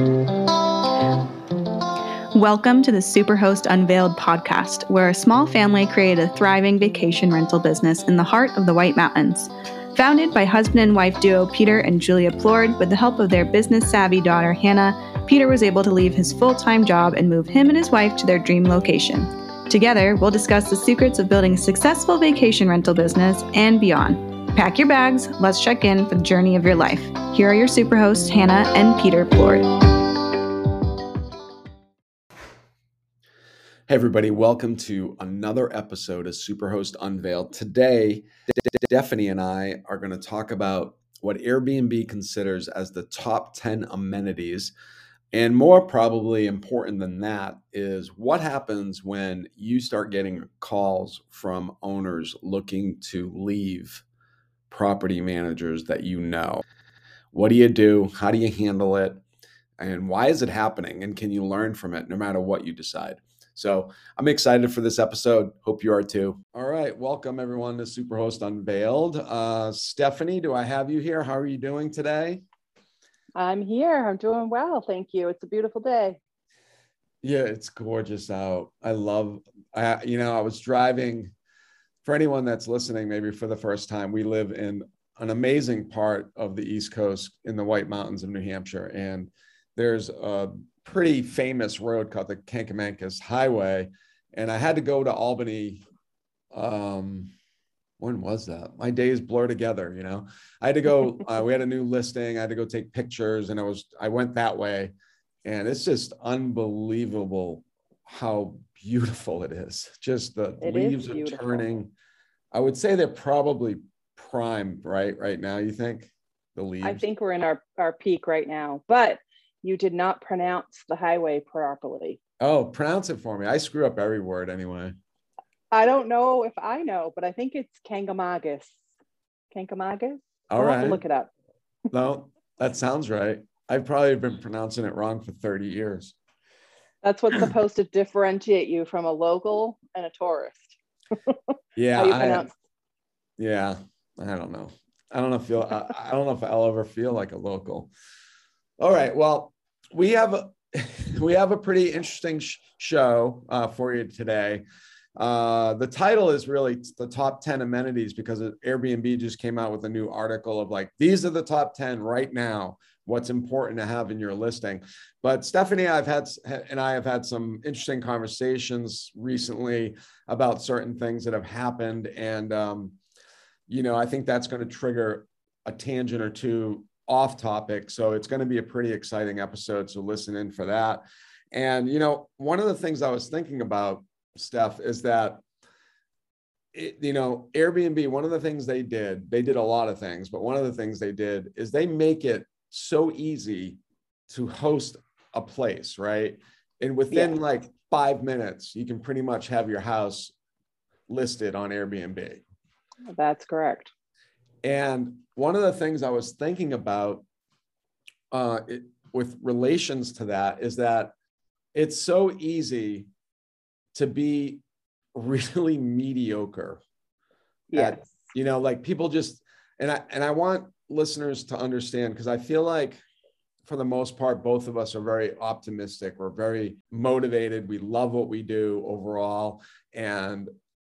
Welcome to the Superhost Unveiled podcast, where a small family created a thriving vacation rental business in the heart of the White Mountains. Founded by husband and wife duo Peter and Julia Plord, with the help of their business-savvy daughter Hannah, Peter was able to leave his full-time job and move him and his wife to their dream location. Together, we'll discuss the secrets of building a successful vacation rental business and beyond. Pack your bags, let's check in for the journey of your life. Here are your superhosts, Hannah and Peter Plord. Hey everybody, welcome to another episode of Superhost Unveiled. Today, Stephanie and I are going to talk about what Airbnb considers as the top 10 amenities. And more probably important than that is what happens when you start getting calls from owners looking to leave property managers that you know. What do you do? How do you handle it? And why is it happening? And can you learn from it no matter what you decide? So I'm excited for this episode. Hope you are too. All right. Welcome everyone to Superhost Unveiled. Stephanie, do I have you here? How are you doing today? I'm here. I'm doing well. Thank you. It's a beautiful day. Yeah, it's gorgeous out. I was driving, for anyone that's listening, maybe for the first time, we live in an amazing part of the East Coast in the White Mountains of New Hampshire. And there's a pretty famous road called the Kankamankas Highway. And I had to go to Albany. When was that? My days blur together, you know. I had to go, we had a new listing. I had to go take pictures and I went that way. And it's just unbelievable how beautiful it is. Just the leaves are turning. I would say they're probably prime right now, you think? The leaves? I think we're in our peak right now, but you did not pronounce the highway properly. Oh, pronounce it for me. I screw up every word anyway. I don't know if I know, but I think it's Kankamangas. Kankamangas? All right. Look it up. No, that sounds right. I've probably been pronouncing it wrong for 30 years. That's what's supposed to differentiate you from a local and a tourist. Yeah. How you pronounce? Yeah. I don't know. I don't know if I'll ever feel like a local. All right. Well, we have a pretty interesting show for you today. The title is really the top 10 amenities because Airbnb just came out with a new article of like, these are the top 10 right now, what's important to have in your listing. But Stephanie and I have had some interesting conversations recently about certain things that have happened. And, I think that's going to trigger a tangent or two off topic. So it's going to be a pretty exciting episode. So listen in for that. And, one of the things I was thinking about, Steph, is that, Airbnb, one of the things they did a lot of things, but one of the things they did is they make it so easy to host a place, right? And within like 5 minutes, you can pretty much have your house listed on Airbnb. That's correct. And one of the things I was thinking about with relations to that is that it's so easy to be really mediocre. Yes. Like people just, and I want listeners to understand, because I feel like for the most part, both of us are very optimistic. We're very motivated. We love what we do overall. And,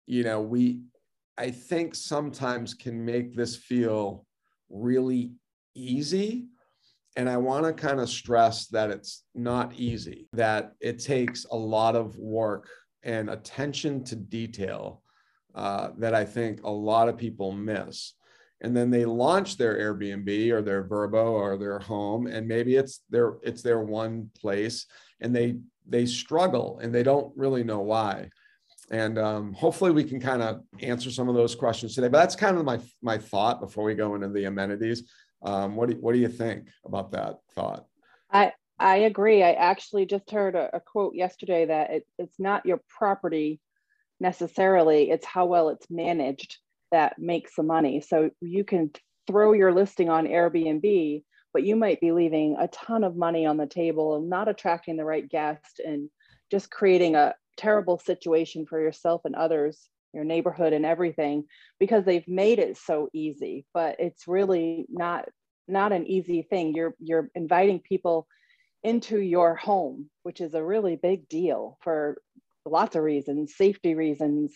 I think sometimes can make this feel really easy. And I want to kind of stress that it's not easy, that it takes a lot of work and attention to detail that I think a lot of people miss. And then they launch their Airbnb or their Vrbo or their home, and maybe it's their one place, and they struggle and they don't really know why. And hopefully we can kind of answer some of those questions today. But that's kind of my thought before we go into the amenities. What do you think about that thought? I agree. I actually just heard a quote yesterday that it's not your property necessarily, it's how well it's managed that makes the money. So you can throw your listing on Airbnb, but you might be leaving a ton of money on the table and not attracting the right guest and just creating a terrible situation for yourself and others, your neighborhood and everything, because they've made it so easy. But it's really not an easy thing. You're inviting people into your home, which is a really big deal for lots of reasons, safety reasons,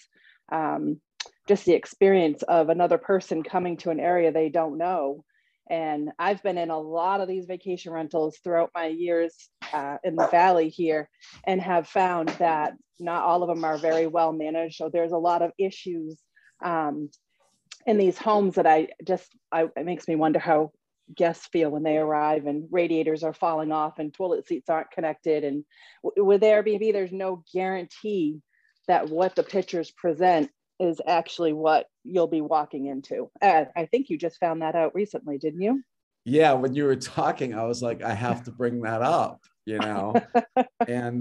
just the experience of another person coming to an area they don't know. And I've been in a lot of these vacation rentals throughout my years in the Valley here, and have found that not all of them are very well managed. So there's a lot of issues in these homes that it makes me wonder how guests feel when they arrive and radiators are falling off and toilet seats aren't connected. And with Airbnb, there's no guarantee that what the pictures present is actually what you'll be walking into. I think you just found that out recently, didn't you? Yeah, when you were talking, I was like, I have to bring that up, And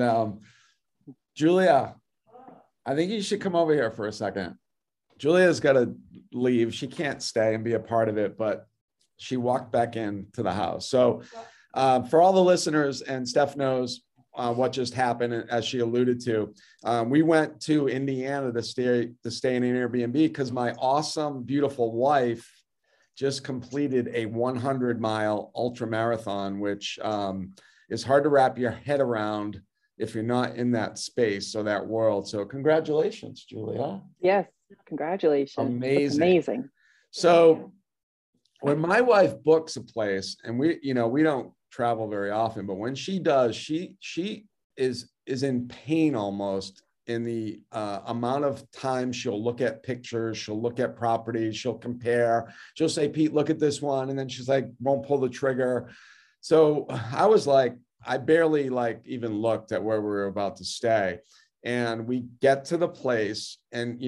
Julia, I think you should come over here for a second. Julia's got to leave. She can't stay and be a part of it, but she walked back into the house. So for all the listeners, and Steph knows what just happened, as she alluded to, we went to Indiana to stay in an Airbnb because my awesome, beautiful wife just completed a 100-mile ultra marathon, which is hard to wrap your head around if you're not in that space or that world. So congratulations, Julia. Yes, congratulations. Amazing. So when my wife books a place, and we don't travel very often, but when she does, she is in pain almost in the amount of time she'll look at pictures, she'll look at properties, she'll compare, she'll say, Pete, look at this one. And then she's like, won't pull the trigger. So I was like, I barely even looked at where we were about to stay. And we get to the place, and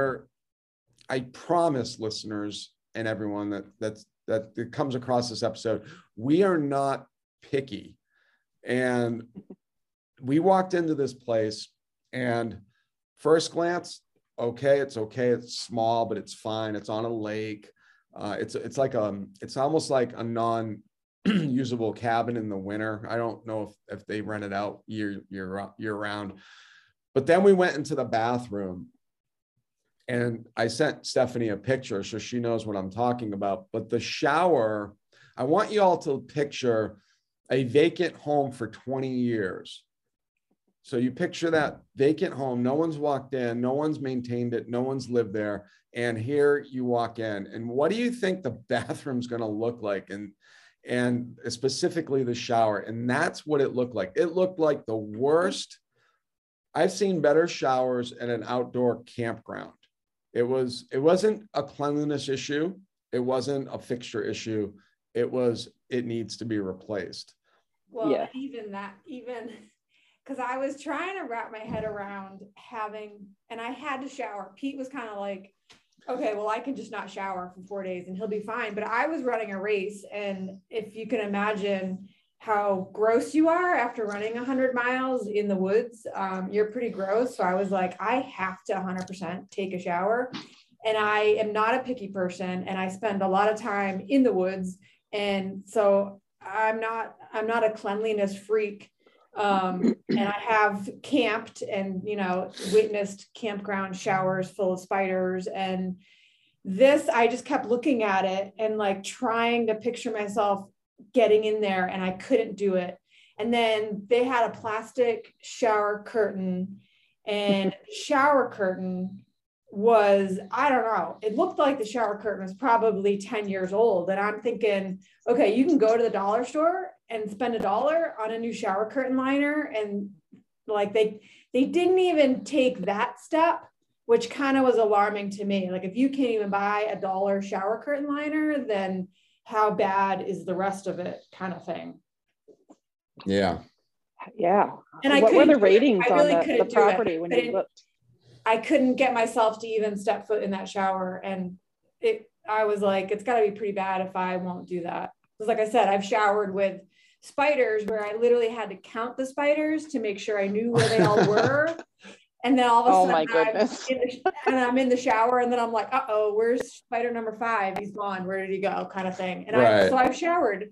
I promise listeners and everyone that comes across this episode, we are not picky. And we walked into this place, and first glance, it's small, but it's fine. It's on a lake. It's almost like a non-usable cabin in the winter. I don't know if they rent it out year round. But then we went into the bathroom, and I sent Stephanie a picture so she knows what I'm talking about. But the shower, I want you all to picture a vacant home for 20 years. So you picture that vacant home, no one's walked in, no one's maintained it, no one's lived there. And here you walk in, and what do you think the bathroom's going to look like? And specifically the shower. And that's what it looked like. It looked like the worst. I've seen better showers at an outdoor campground. It wasn't a cleanliness issue. It wasn't a fixture issue. It needs to be replaced. Well, yeah. even because I was trying to wrap my head around and I had to shower. Pete was kind of like, okay, well, I can just not shower for 4 days and he'll be fine. But I was running a race. And if you can imagine how gross you are after running 100 miles in the woods, you're pretty gross. So I was like, I have to 100% take a shower. And I am not a picky person, and I spend a lot of time in the woods. And so I'm not a cleanliness freak. And I have camped and, witnessed campground showers full of spiders. And this, I just kept looking at it and trying to picture myself getting in there, and I couldn't do it. And then they had a plastic shower curtain, and shower curtain was, I don't know, it looked like the shower curtain was probably 10 years old. And I'm thinking, okay, you can go to the dollar store and spend $1 on a new shower curtain liner. And they didn't even take that step, which kind of was alarming to me. If you can't even buy $1 shower curtain liner, then how bad is the rest of it, kind of thing. Yeah. And what were the ratings on the property when you looked? I couldn't get myself to even step foot in that shower. And I was like, it's got to be pretty bad if I won't do that. Because like I said, I've showered with spiders where I literally had to count the spiders to make sure I knew where they all were. And then all of a sudden, I'm in the shower, and then I'm like, uh-oh, where's spider number 5? He's gone. Where did he go? Kind of thing. And so I've showered,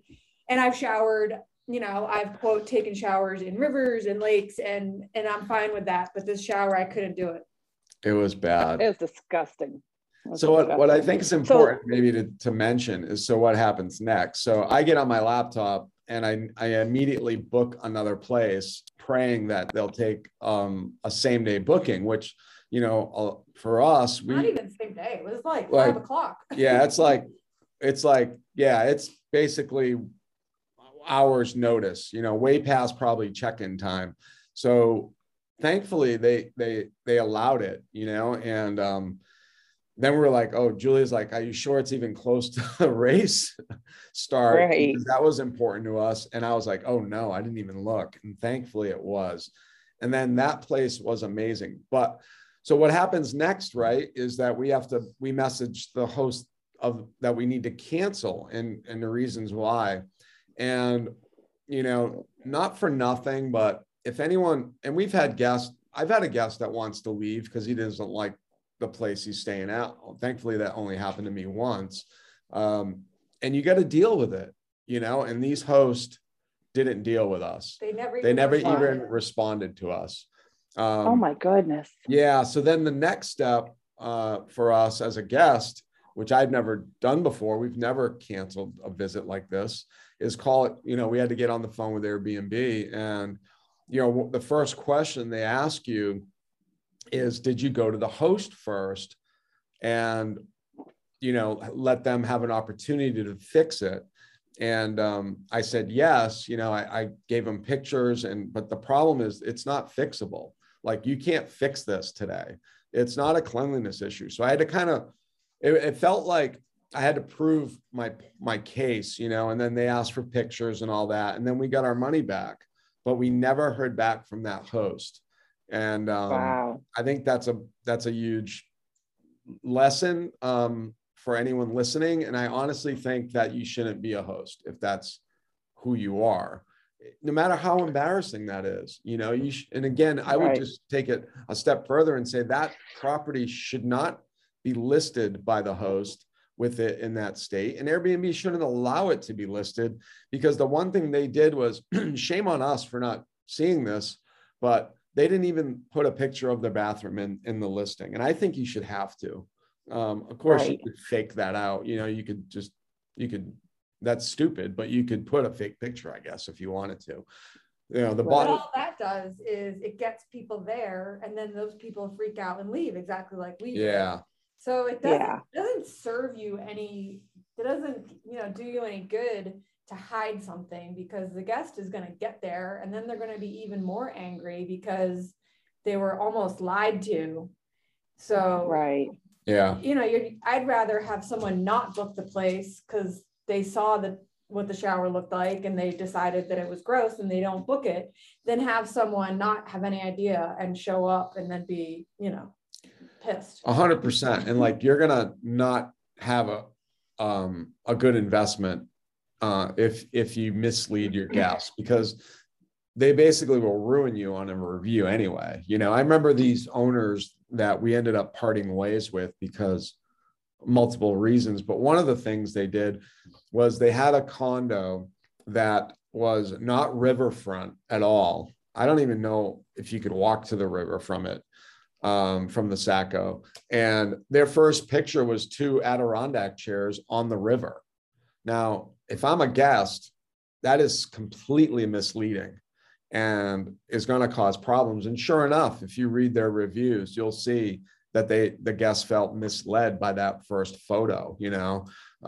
I've quote taken showers in rivers and lakes, and I'm fine with that. But this shower, I couldn't do it. It was bad. It was disgusting. What I think is important maybe to mention is, so what happens next? So I get on my laptop I immediately book another place praying that they'll take a same day booking, which, you know, for us, not even same day. It was like 5 o'clock. Yeah. It's basically hours notice, you know, way past probably check-in time. So thankfully they allowed it, you know, and then we were like, oh, Julia's like, are you sure it's even close to the race start? Right. Because that was important to us. And I was like, oh no, I didn't even look. And thankfully it was. And then that place was amazing. But so what happens next, right, is that we message the host of that we need to cancel and the reasons why. And, you know, not for nothing, but if anyone, and we've had guests, I've had a guest that wants to leave because he doesn't like the place he's staying at. Thankfully, that only happened to me once. And you got to deal with it, you know, and these hosts didn't deal with us. They never even responded to us. Oh my goodness. Yeah. So then the next step for us as a guest, which I've never done before, we've never canceled a visit like this, is call it, you know, we had to get on the phone with Airbnb. And, you know, the first question they ask you is, did you go to the host first and, you know, let them have an opportunity to fix it? And I said, yes, you know, I gave them pictures but the problem is it's not fixable. Like you can't fix this today. It's not a cleanliness issue. So I had to kind of, it felt like I had to prove my case, you know, and then they asked for pictures and all that. And then we got our money back, but we never heard back from that host. And wow. I think that's a huge lesson for anyone listening. And I honestly think that you shouldn't be a host if that's who you are, no matter how embarrassing that is. You know, and again, I would just take it a step further and say that property should not be listed by the host with it in that state. And Airbnb shouldn't allow it to be listed, because the one thing they did was shame on us for not seeing this, but they didn't even put a picture of their bathroom in the listing. And I think you should have to. Of course, you could fake that out. You know, you could, that's stupid, but you could put a fake picture, I guess, if you wanted to. You know, all that does is it gets people there, and then those people freak out and leave, exactly like we did. Yeah. So it doesn't serve you any, it doesn't, you know, do you any good to hide something, because the guest is going to get there and then they're going to be even more angry because they were almost lied to. So, yeah, you know, I'd rather have someone not book the place because they saw what the shower looked like and they decided that it was gross and they don't book it, than have someone not have any idea and show up and then be, you know, pissed. 100%. And like, you're going to not have a good investment if you mislead your guests, because they basically will ruin you on a review anyway. You know, I remember these owners that we ended up parting ways with because multiple reasons, but one of the things they did was they had a condo that was not riverfront at all. I don't even know if you could walk to the river from it, from the Sacco. And their first picture was 2 Adirondack chairs on the river. Now, if I'm a guest, that is completely misleading and is going to cause problems. And sure enough, if you read their reviews, you'll see that the guests felt misled by that first photo. You know,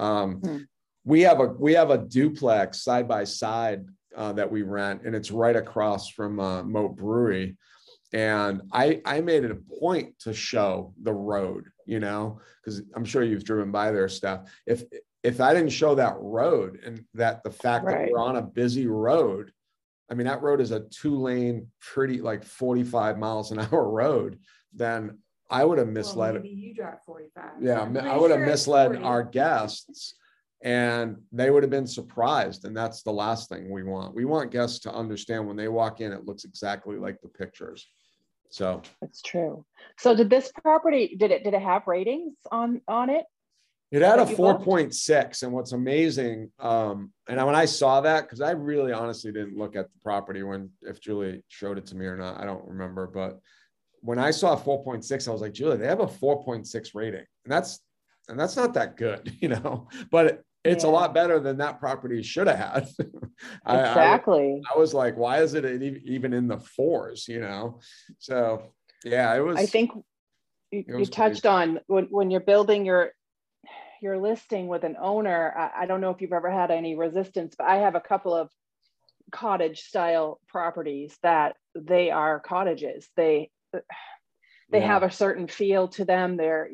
we have a duplex side by side that we rent, and it's right across from Moat Brewery. And I made it a point to show the road, you know, because I'm sure you've driven by their stuff. If I didn't show that road, and that the fact that we're on a busy road, I mean, that road is a 2-lane, pretty like 45 miles an hour road, then I would have misled. Well, maybe you drive 45. Yeah, I would have misled our guests, and they would have been surprised. And that's the last thing we want. We want guests to understand when they walk in, it looks exactly like the pictures. So that's true. So did this property, did it have ratings on it? It had a 4.6. And what's amazing, and when I saw that, because I really honestly didn't look at the property if Julie showed it to me or not, I don't remember. But when I saw 4.6, I was like, Julie, they have a 4.6 rating. And that's not that good, you know, but it's a lot better than that property should have had. Exactly. I was like, why is it even in the 4s, you know? So yeah, I think you touched on when you're building your listing with an owner. I don't know if you've ever had any resistance, but I have a couple of cottage style properties that they are cottages. They have a certain feel to them. They're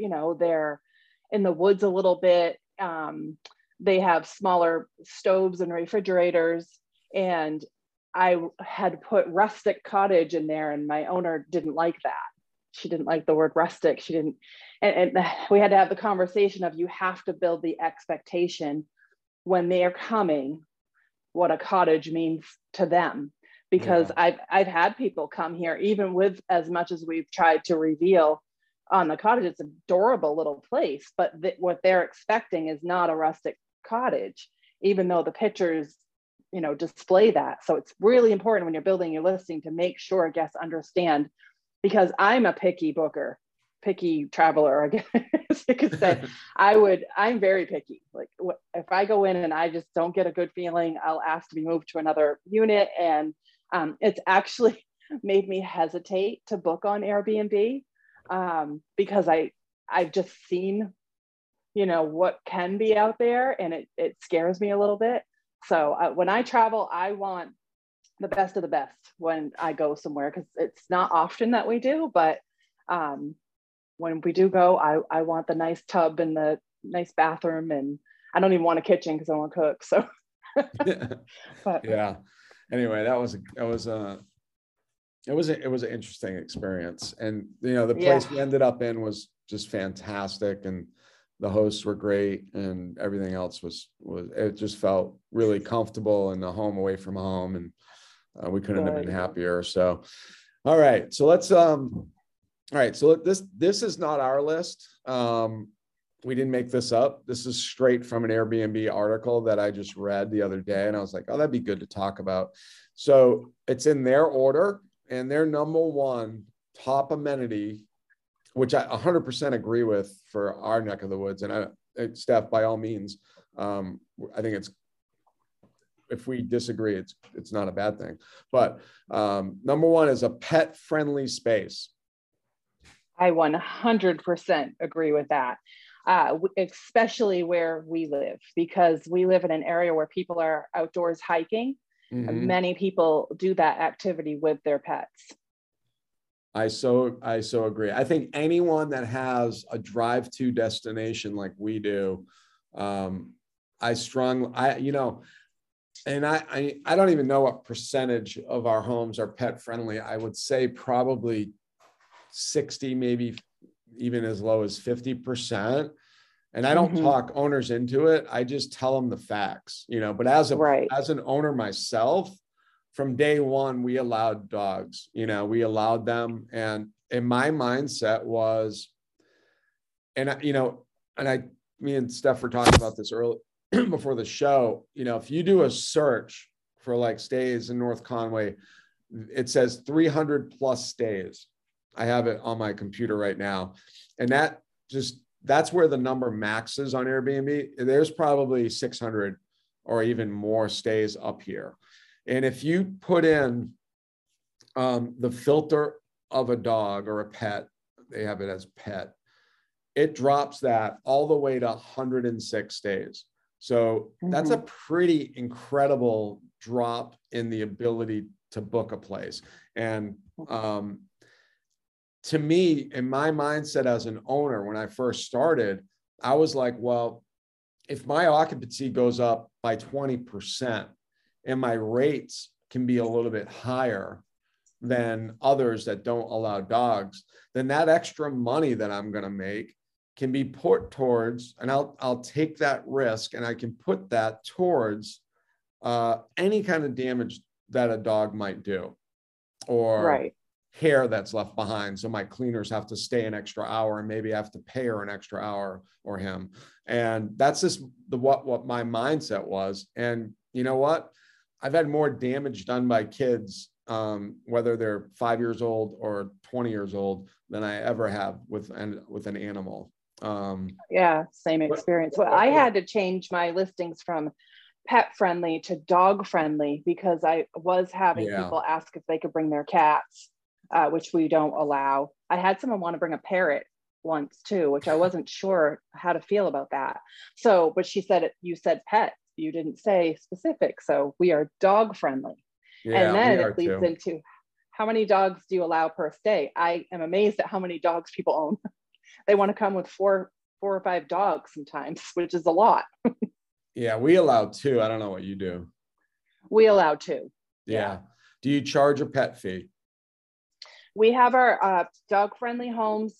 in the woods a little bit. They have smaller stoves and refrigerators, and I had put rustic cottage in there, and my owner didn't like that. She didn't like the word rustic. She didn't, and we had to have the conversation of, you have to build the expectation when they're coming, what a cottage means to them. Because I've had people come here, even with as much as we've tried to reveal on the cottage, it's an adorable little place, but what they're expecting is not a rustic cottage, even though the pictures, display that. So it's really important when you're building your listing to make sure guests understand, because I'm a picky booker, picky traveler, I guess you could say. I'm very picky. Like, if I go in and I just don't get a good feeling, I'll ask to be moved to another unit. And it's actually made me hesitate to book on Airbnb, because I've just seen, what can be out there, and it scares me a little bit. So when I travel, I want the best of the best when I go somewhere, because it's not often that we do, but when we do go, I want the nice tub and the nice bathroom, and I don't even want a kitchen because I want to cook. So but, yeah. Anyway, it was an interesting experience. And, the place we ended up in was just fantastic. And the hosts were great, and everything else was it just felt really comfortable, and a home away from home. And we couldn't have been happier. So, all right. So let's, all right. So this is not our list. We didn't make this up. This is straight from an Airbnb article that I just read the other day. And I was like, oh, that'd be good to talk about. So it's in their order, and their number one top amenity, which I 100% agree with for our neck of the woods. And Steph, by all means, I think if we disagree, it's not a bad thing. But number one is a pet-friendly space. I 100% agree with that. Especially where we live, because we live in an area where people are outdoors hiking. Mm-hmm. Many people do that activity with their pets. I so agree. I think anyone that has a drive-to destination like we do, and I don't even know what percentage of our homes are pet friendly. I would say probably 60, maybe even as low as 50%. And I don't talk owners into it. I just tell them the facts, but as an owner myself, from day one, we allowed dogs, we allowed them. And my mindset was, me and Steph were talking about this early before the show, if you do a search for like stays in North Conway, it says 300 plus stays. I have it on my computer right now. And that's where the number maxes on Airbnb. There's probably 600 or even more stays up here. And if you put in the filter of a dog or a pet, they have it as pet, it drops that all the way to 106 stays. So that's a pretty incredible drop in the ability to book a place. And to me, in my mindset as an owner, when I first started, I was like, well, if my occupancy goes up by 20% and my rates can be a little bit higher than others that don't allow dogs, then that extra money that I'm going to make can be put towards, and I'll take that risk, and I can put that towards any kind of damage that a dog might do, or hair that's left behind. So my cleaners have to stay an extra hour, and maybe I have to pay her an extra hour or him. And that's just what my mindset was. And you know what? I've had more damage done by kids, whether they're 5 years old or 20 years old, than I ever have with an animal. Yeah, same experience. Well, I had to change my listings from pet friendly to dog friendly because I was having people ask if they could bring their cats, which we don't allow. I had someone want to bring a parrot once too, which I wasn't sure how to feel about that. So, but she said, you said pet, you didn't say specific. So we are dog friendly. And then it leads into how many dogs do you allow per stay? I am amazed at how many dogs people own. They want to come with four or five dogs sometimes, which is a lot. Yeah, we allow 2. I don't know what you do. We allow 2. Yeah. Do you charge a pet fee? We have our dog-friendly homes.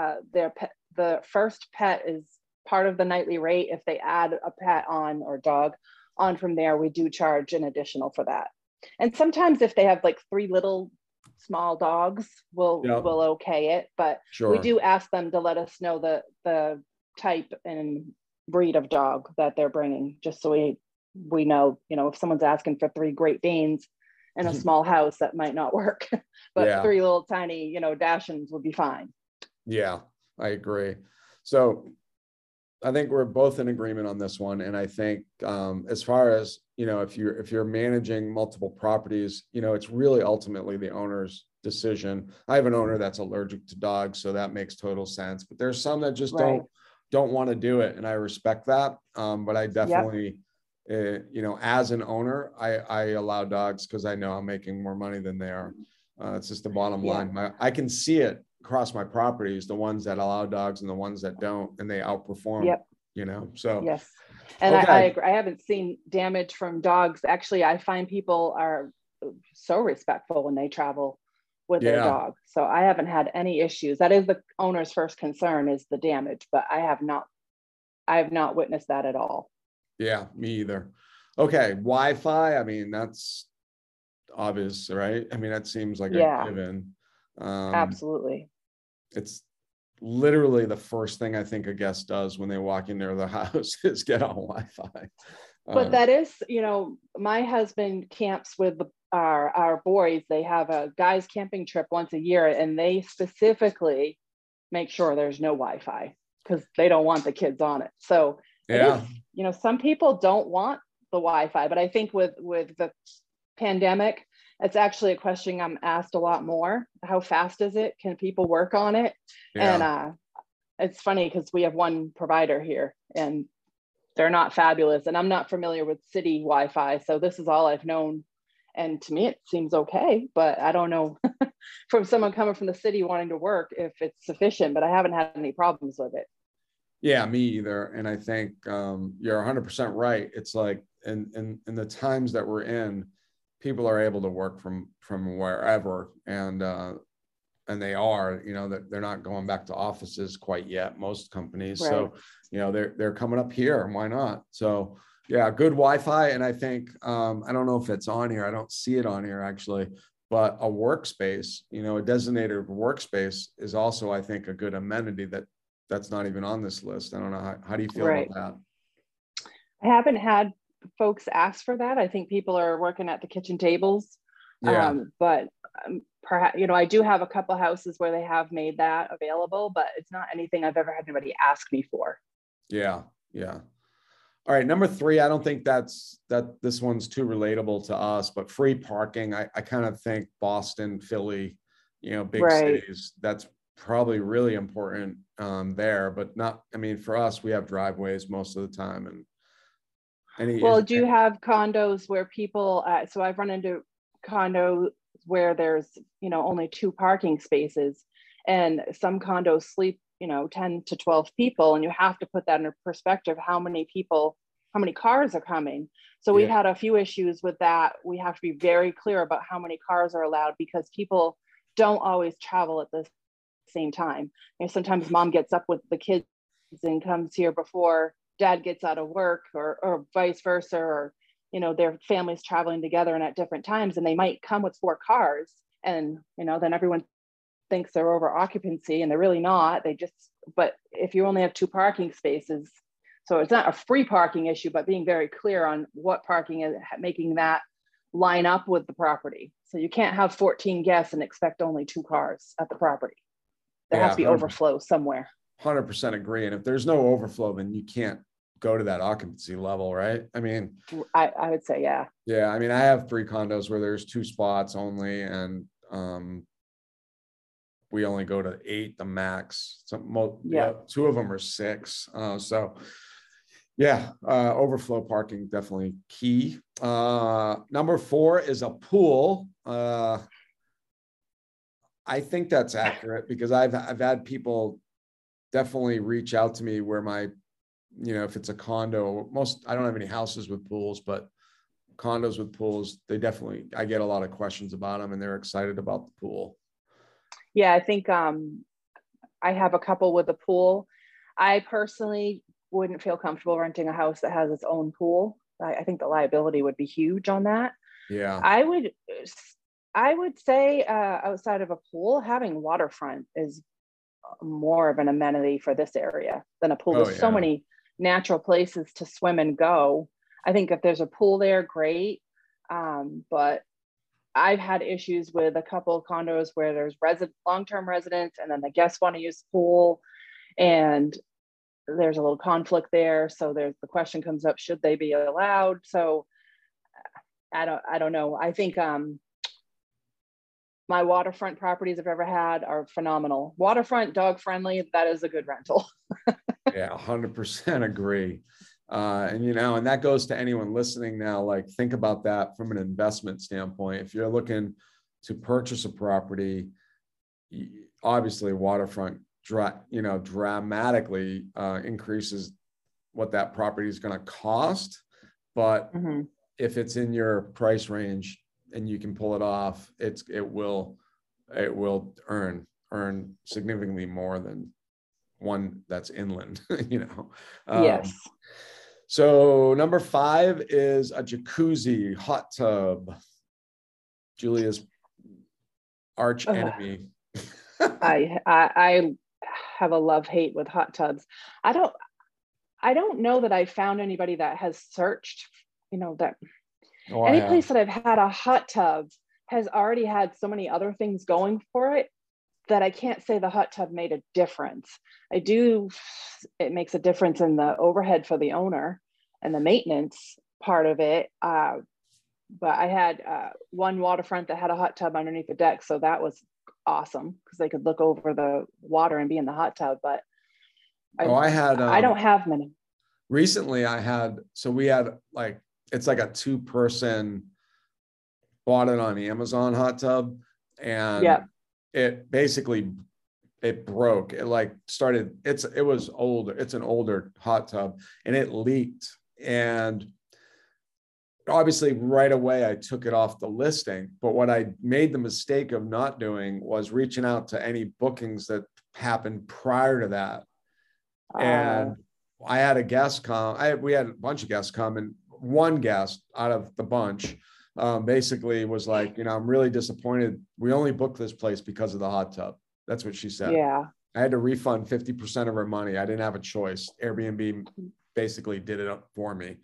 The first pet is part of the nightly rate. If they add a pet on or dog on from there, we do charge an additional for that. And sometimes if they have like 3 little small dogs, we'll okay it. But we do ask them to let us know the type and breed of dog that they're bringing, just so we know, if someone's asking for 3 Great Danes in a small house, that might not work. But 3 little tiny, Dachshunds would be fine. Yeah, I agree. So I think we're both in agreement on this one. And I think as far as, if you're managing multiple properties, it's really ultimately the owner's decision. I have an owner that's allergic to dogs, so that makes total sense. But there's some that just don't want to do it. And I respect that. But I definitely, as an owner, I allow dogs because I know I'm making more money than they are. It's just the bottom line. I can see it across my properties, the ones that allow dogs and the ones that don't, and they outperform, so. Yes. And I agree. I haven't seen damage from dogs. Actually, I find people are so respectful when they travel with their dog. So I haven't had any issues. That is the owner's first concern, is the damage, but I have not witnessed that at all. Yeah, me either. Okay. Wi-Fi. I mean, that's obvious, right? I mean, that seems like a given. Absolutely. It's literally the first thing I think a guest does when they walk into the house is get on Wi-Fi. But that is, my husband camps with our boys. They have a guys camping trip once a year, and they specifically make sure there's no Wi-Fi because they don't want the kids on it. So it is, some people don't want the Wi-Fi, but I think with the pandemic, it's actually a question I'm asked a lot more. How fast is it? Can people work on it? And it's funny because we have one provider here and they're not fabulous. And I'm not familiar with city Wi-Fi. So this is all I've known. And to me, it seems okay, but I don't know from someone coming from the city wanting to work if it's sufficient, but I haven't had any problems with it. Yeah, me either. And I think you're 100% right. It's like in the times that we're in, people are able to work from wherever, and they are, that they're not going back to offices quite yet, most companies. Right. So, they're coming up here, and why not? So yeah, good Wi-Fi. And I think, I don't know if it's on here. I don't see it on here actually, but a workspace, a designated workspace is also, I think, a good amenity that's not even on this list. I don't know. How do you feel about that? I haven't had folks ask for that. I think people are working at the kitchen tables. But perhaps, I do have a couple of houses where they have made that available, but it's not anything I've ever had anybody ask me for. Yeah. All right, number 3, I don't think this one's too relatable to us, but free parking. I kind of think Boston, Philly, big cities, that's probably really important there, but not, for us, we have driveways most of the time. And do you have condos where people, so I've run into condos where there's, only 2 parking spaces, and some condos sleep, 10 to 12 people, and you have to put that in perspective, how many cars are coming. So we've had a few issues with that. We have to be very clear about how many cars are allowed, because people don't always travel at the same time. Sometimes mom gets up with the kids and comes here before dad gets out of work, or vice versa, or their families traveling together and at different times, and they might come with 4 cars, and then everyone thinks they're over occupancy, and they're really not. But if you only have 2 parking spaces, so it's not a free parking issue, but being very clear on what parking is, making that line up with the property. So you can't have 14 guests and expect only 2 cars at the property. There has to be 100%. Overflow somewhere. 100% agree. And if there's no overflow, then you can't go to that occupancy level, right? I mean, I would say, yeah. Yeah. I mean, I have 3 condos where there's 2 spots only, and we only go to 8, the max. Yeah. 2 of them are 6. So yeah, overflow parking definitely key. Number 4 is a pool. I think that's accurate because I've had people definitely reach out to me where my, if it's a condo, I don't have any houses with pools, but condos with pools, I get a lot of questions about them and they're excited about the pool. Yeah, I think I have a couple with a pool. I personally wouldn't feel comfortable renting a house that has its own pool. I think the liability would be huge on that. Yeah. I would say outside of a pool, having waterfront is more of an amenity for this area than a pool. There's so many natural places to swim and go. I think if there's a pool there, great. But I've had issues with a couple of condos where there's long-term residents and then the guests want to use the pool, and there's a little conflict there. So the question comes up, should they be allowed? So I don't know. I think my waterfront properties I've ever had are phenomenal. Waterfront, dog friendly, that is a good rental. Yeah, 100% agree. And that goes to anyone listening now, like think about that from an investment standpoint. If you're looking to purchase a property, obviously waterfront, dramatically increases what that property is going to cost. But if it's in your price range and you can pull it off, it will earn significantly more than one that's inland, Yes. So number 5 is a jacuzzi, hot tub. Julia's arch enemy. I have a love-hate with hot tubs. I don't know that I found anybody that has searched, that any place that I've had a hot tub has already had so many other things going for it that I can't say the hot tub made a difference. It makes a difference in the overhead for the owner and the maintenance part of it. But I had one waterfront that had a hot tub underneath the deck. So that was awesome because they could look over the water and be in the hot tub. But I don't have many. Recently we had it's like a 2-person, bought it on Amazon hot tub, and it basically broke. It was older. It's an older hot tub and it leaked. And obviously right away I took it off the listing. But what I made the mistake of not doing was reaching out to any bookings that happened prior to that. And I had a guest come. We had a bunch of guests come, and one guest out of the bunch basically was like, I'm really disappointed. We only booked this place because of the hot tub. That's what she said. Yeah. I had to refund 50% of her money. I didn't have a choice. Airbnb basically did it up for me.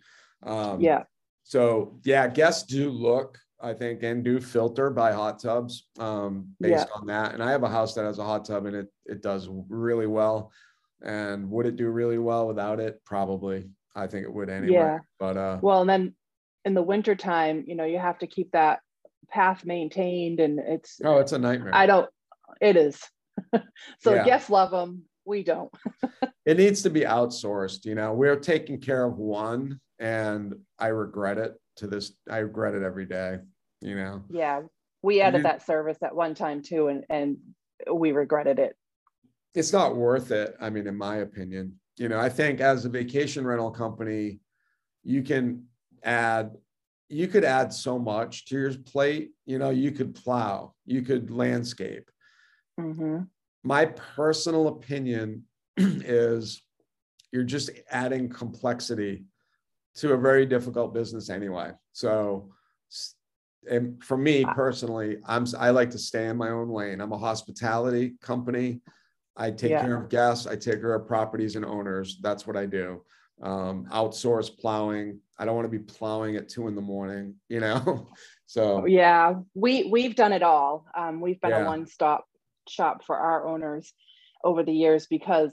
So guests do look, I think, and do filter by hot tubs based on that. And I have a house that has a hot tub and it does really well. And would it do really well without it? Probably. I think it would anyway. Yeah. But and then in the wintertime, you have to keep that path maintained, and it's a nightmare. It is. So guests love them. We don't. It needs to be outsourced. We're taking care of one, and I regret it I regret it every day, Yeah. We added that service at one time too, and we regretted it. It's not worth it. I mean, in my opinion, I think as a vacation rental company, you could add so much to your plate. You could plow, you could landscape. My personal opinion is you're just adding complexity to a very difficult business anyway. So, and for me personally, I like to stay in my own lane. I'm a hospitality company. I take care of guests. I take care of properties and owners. That's what I do. Outsource plowing. I don't want to be plowing at 2 a.m. So we've done it all. We've been a one-stop shop for our owners over the years because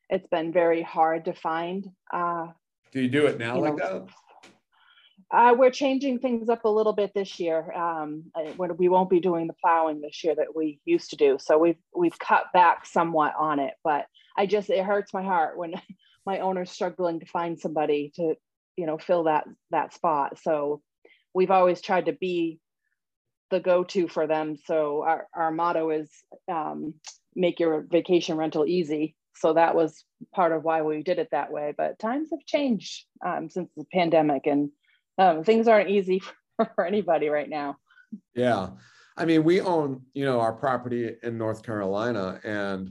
it's been very hard to find. Do you do it now like that? We're changing things up a little bit this year. We won't be doing the plowing this year that we used to do. So we've cut back somewhat on it, but it hurts my heart when my owner's struggling to find somebody to, fill that spot. So we've always tried to be the go-to for them. So our motto is make your vacation rental easy. So that was part of why we did it that way. But times have changed since the pandemic, and things aren't easy for anybody right now. Yeah. I mean, we own, our property in North Carolina, and,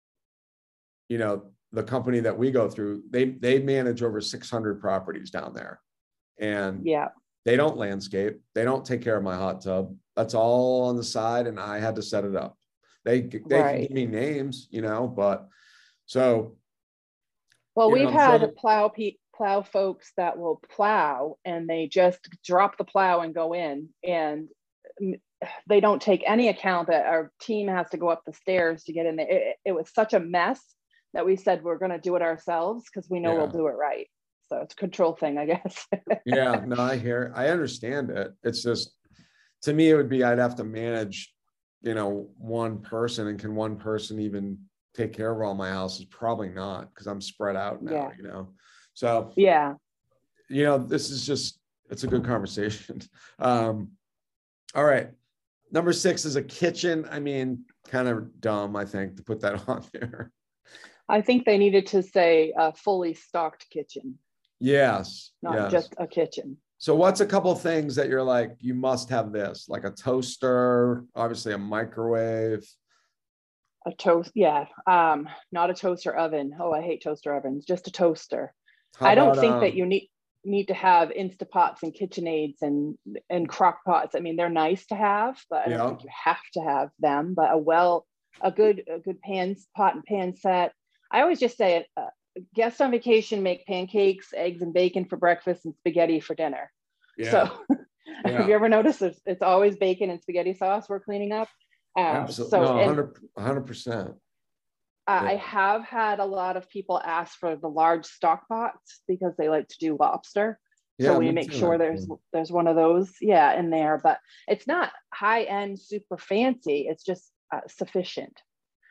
the company that we go through, they manage over 600 properties down there, and they don't landscape. They don't take care of my hot tub. That's all on the side, and I had to set it up. They can give me names, but so. Well, we've had plow folks that will plow, and they just drop the plow and go in, and they don't take any account that our team has to go up the stairs to get in there. It was such a mess that we said we're going to do it ourselves because we know we'll do it right. So it's a control thing, I guess. Yeah, no, I understand it. It's just, to me, it would be, I'd have to manage, one person, and can one person even take care of all my houses? Probably not, because I'm spread out now, So, this is just, it's a good conversation. All right. Number 6 is a kitchen. I mean, kind of dumb, I think, to put that on there. I think they needed to say a fully stocked kitchen. Yes. Not just a kitchen. So what's a couple of things that you're like, you must have this, like a toaster, obviously a microwave? A toast, not a toaster oven. Oh, I hate toaster ovens. Just a toaster. I don't think that you need to have Instapots and KitchenAids and crock pots. I mean, they're nice to have, but I don't think you have to have them. But a good pot and pan set. I always just say, guests on vacation make pancakes, eggs, and bacon for breakfast, and spaghetti for dinner. Yeah. So have you ever noticed it's always bacon and spaghetti sauce we're cleaning up? Absolutely. So 100%. I have had a lot of people ask for the large stock pots because they like to do lobster. So we make sure there's one of those, in there, but it's not high end, super fancy. It's just sufficient.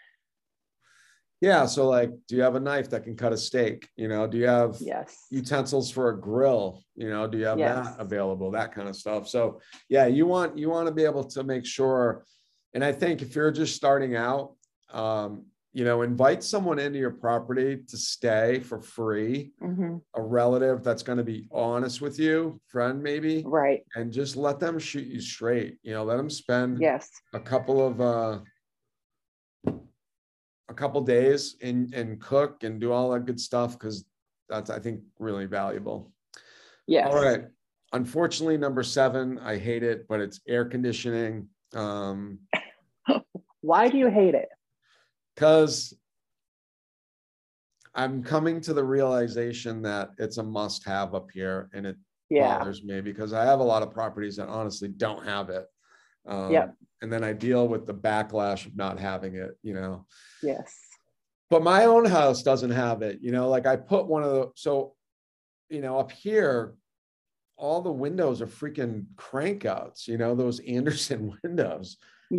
Yeah. So like, do you have a knife that can cut a steak? Do you have utensils for a grill? Do you have that available? That kind of stuff. So you want to be able to make sure. And I think if you're just starting out, invite someone into your property to stay for free, a relative that's going to be honest with you, friend maybe, right? And just let them shoot you straight. Let them spend a couple days and cook and do all that good stuff, because that's, I think, really valuable. Yes. All right. Unfortunately, number 7, I hate it, but it's air conditioning. Why do you hate it? Because I'm coming to the realization that it's a must-have up here, and it bothers me because I have a lot of properties that honestly don't have it. And then I deal with the backlash of not having it, Yes. But my own house doesn't have it, like I put one of the, so, up here, all the windows are freaking crankouts, those Andersen windows.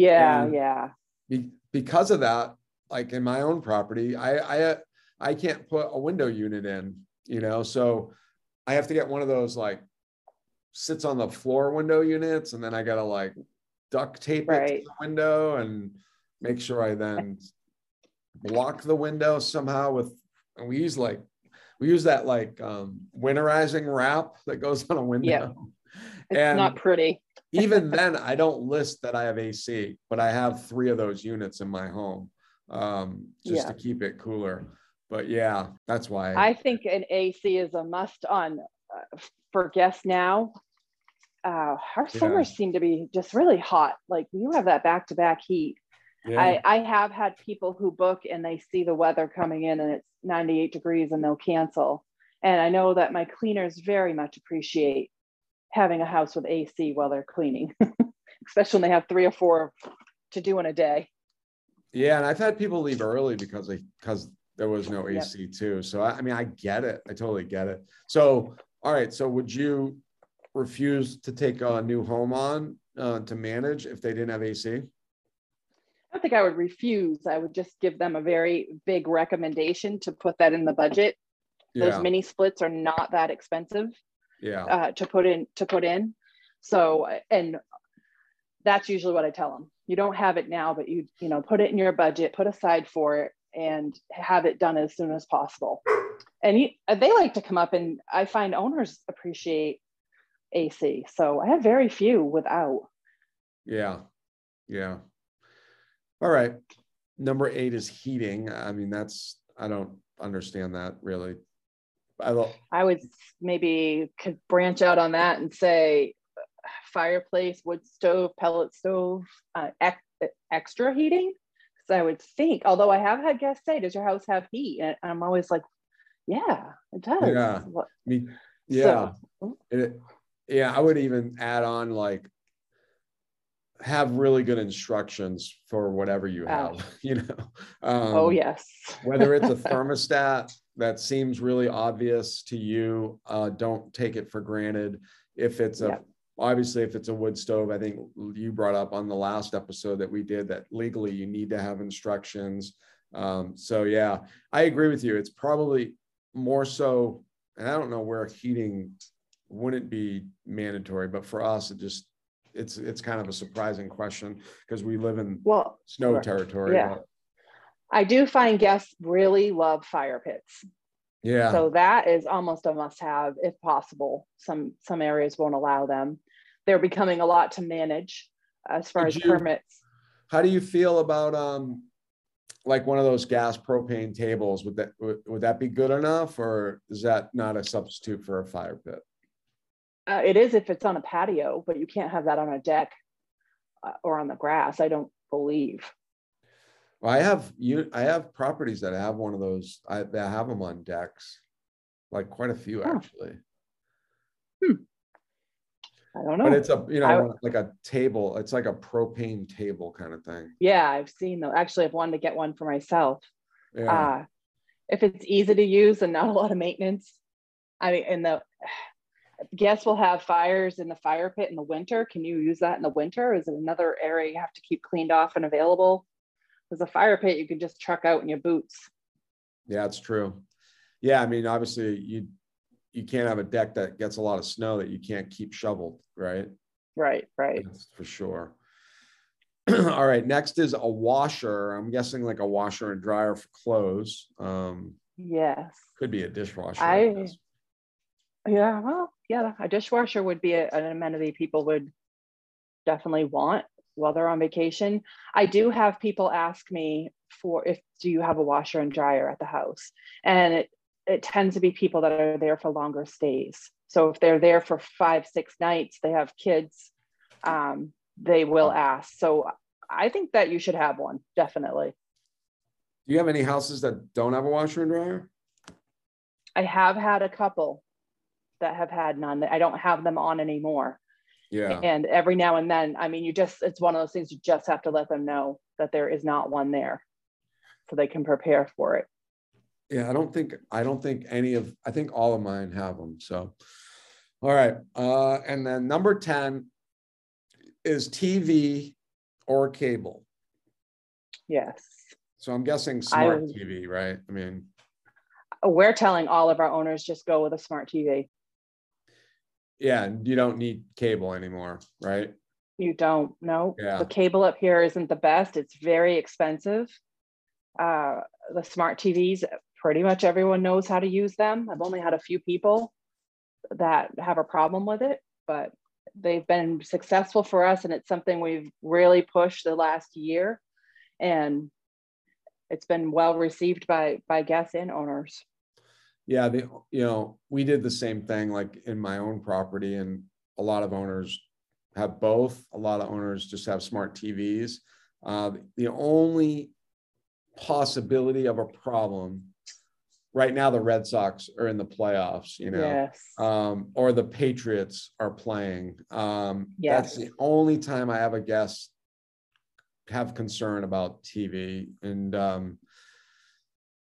Because of that, like in my own property, I can't put a window unit in, so I have to get one of those like sits on the floor window units, and then I gotta like duct tape it to the window and make sure I then block the window somehow with, and we use that like winterizing wrap that goes on a window. It's not pretty. Even then, I don't list that I have AC, but I have 3 of those units in my home, just to keep it cooler. But that's why I think an AC is a must on for guests now. Our summers seem to be just really hot. Like you have that back-to-back heat. I have had people who book and they see the weather coming in and it's 98 degrees and they'll cancel. And I know that my cleaners very much appreciate having a house with AC while they're cleaning, especially when they have 3 or 4 to do in a day. Yeah, and I've had people leave early because there was no AC too. So I mean, I get it. I totally get it. So, all right. So would you refuse to take a new home on to manage if they didn't have AC? I don't think I would refuse. I would just give them a very big recommendation to put that in the budget. Those mini splits are not that expensive to put in. So, and that's usually what I tell them. You don't have it now, but you put it in your budget, put aside for it, and have it done as soon as possible. And they like to come up, and I find owners appreciate AC. So I have very few without. Yeah. All right. Number 8 is heating. I mean, I don't understand that really. I would maybe could branch out on that and say fireplace, wood stove, pellet stove, extra heating. Because I would think, although I have had guests say, does your house have heat? And I'm always like, yeah, it does. Yeah. I would even add on, like, have really good instructions for whatever you have, yes. Whether it's a thermostat that seems really obvious to you, don't take it for granted. If it's obviously, if it's a wood stove, I think you brought up on the last episode that we did that legally you need to have instructions. So yeah, I agree with you. It's probably more so, and I don't know where heating wouldn't be mandatory, but for us, it's kind of a surprising question because we live in snow territory. Yeah. I do find guests really love fire pits. Yeah. So that is almost a must-have if possible. Some areas won't allow them. They're becoming a lot to manage as far as permits. How do you feel about like one of those gas propane tables? Would that be good enough, or is that not a substitute for a fire pit? It is if it's on a patio, but you can't have that on a deck or on the grass, I don't believe. Well, I have properties that have one of those. I have them on decks, like quite a few actually. I don't know. But it's like a table. It's like a propane table kind of thing. Yeah, I've seen them. Actually, I've wanted to get one for myself. Yeah. If it's easy to use and not a lot of maintenance. I mean, guests will have fires in the fire pit in the winter. Can you use that in the winter? Is it another area you have to keep cleaned off and available? Because a fire pit, you can just truck out in your boots. Yeah, it's true. Yeah, I mean, obviously, you can't have a deck that gets a lot of snow that you can't keep shoveled, right? Right. That's for sure. All right, next is a washer. I'm guessing like a washer and dryer for clothes. Yes. Could be a dishwasher. A dishwasher would be an amenity people would definitely want while they're on vacation. I do have people ask me do you have a washer and dryer at the house? And it tends to be people that are there for longer stays. So if they're there for 5-6 nights, they have kids, they will ask. So I think that you should have one, definitely. Do you have any houses that don't have a washer and dryer? I have had a couple that have had none. I don't have them on anymore. Yeah. And every now and then, I mean, it's one of those things you just have to let them know that there is not one there so they can prepare for it. Yeah, I don't think I think all of mine have them. So, all right. And then number 10 is TV or cable. Yes. So I'm guessing smart TV, right? I mean, we're telling all of our owners just go with a smart TV. Yeah, you don't need cable anymore, right? You don't. No. Yeah. The cable up here isn't the best. It's very expensive. The smart TVs, pretty much everyone knows how to use them. I've only had a few people that have a problem with it, but they've been successful for us, and it's something we've really pushed the last year, and it's been well received by guests and owners. Yeah, we did the same thing like in my own property, and a lot of owners have both. A lot of owners just have smart TVs. The only possibility of a problem right now, the Red Sox are in the playoffs, Yes. Or the Patriots are playing. Yes. That's the only time I have a guest have concern about TV. And